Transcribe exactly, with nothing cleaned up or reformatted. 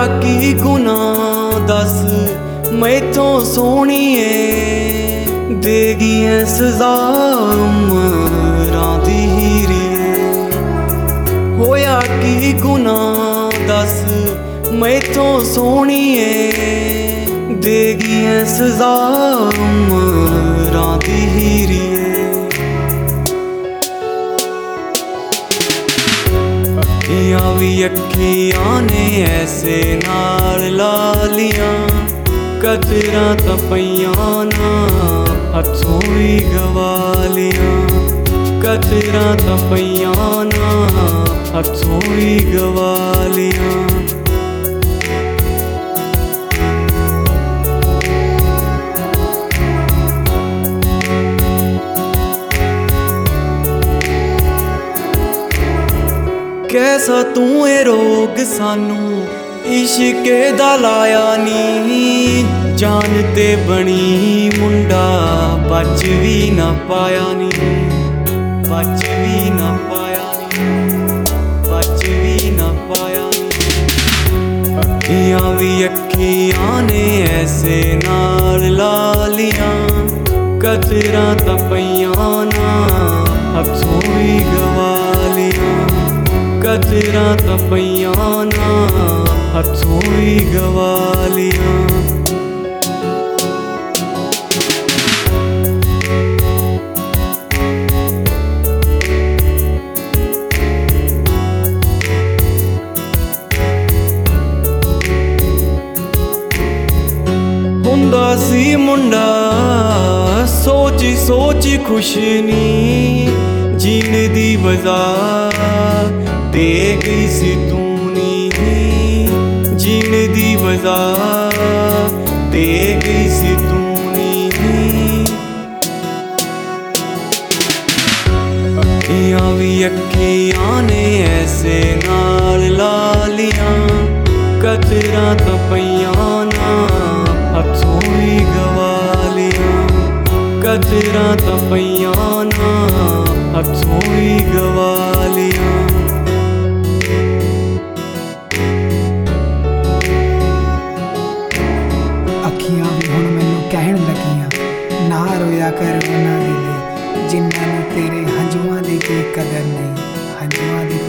की गुनाह दस मैथों सोहणीए, देगी है सजा उमरां दी हीरीए। होया की गुनाह दस मैथों सोहणीए, देगी है सजा उमरां दी हीरीए। अखियां भी अखियां ने ऐसे नाल ला लियां, कदरां तां पईयां ना हत्थों ही गवा लियां। कदरां तां पईयां ना हत्थों ही गवा लियां। कैसा तू ए रोग सानू इश्के दा लाया नी, जान ते बनी मुंडा बच भी ना पाया नी। बच भी ना पाया नी, बच भी ना पाया नी। अखियां भी अखियां ने ऐसे नाल ला लियां, कदरां तां पईयां ना हत्थों ही गवा लियां। कदरां तां पईयां ना हत्थों ही गवा लियां। हुंदा सी मुंडा सोच सोच खुश नी, जीण दी वजह दे गई सी तू नी। जीण दी वजह दे गई सी तू नी। अखियां भी अखियां ने ऐसे नाल ला लियां, कदरां तां पईयां ना हत्थों ही गवा लियां। कदरां तां पईयां ना हत्थों ही गवा लियां। अखियां भी हुण मैनूं कहण लगियां, ना रोया कर उन्हां दे लई जिन्हां नूं तेरे हंझुआं दी कोई कदर नहीं। हंझुआं दी